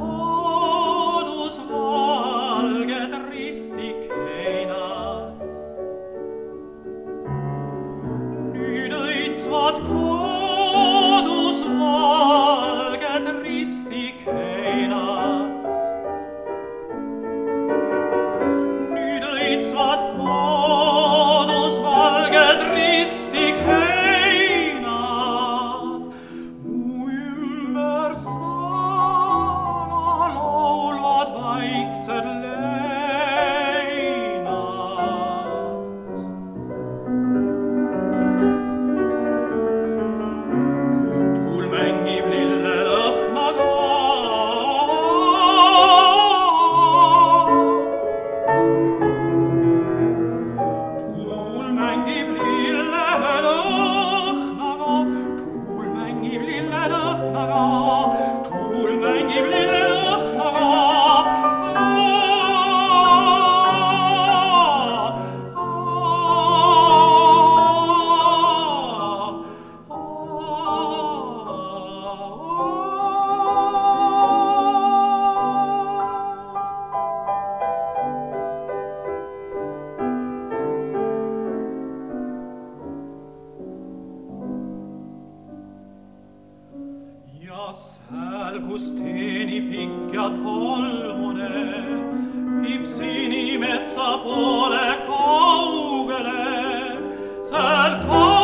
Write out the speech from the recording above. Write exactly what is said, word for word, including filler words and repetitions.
kodus valged ristikeinad. Nüüd õitsvad kodus valged ristikeinad. Nüüd õitsvad kodus valged ristikeinad. Mu ümber sana laulvad vaiksed leinad. Tuul mängib lillelõhnaga. Tuul mängib lillelõhnaga. Tuul mängib lillelõhnaga. Tuul mängib lillelõhnaga. Ja sääl, kus teenipikk ja tolmune viib sinimetsa poole kaugele, sääl kaugele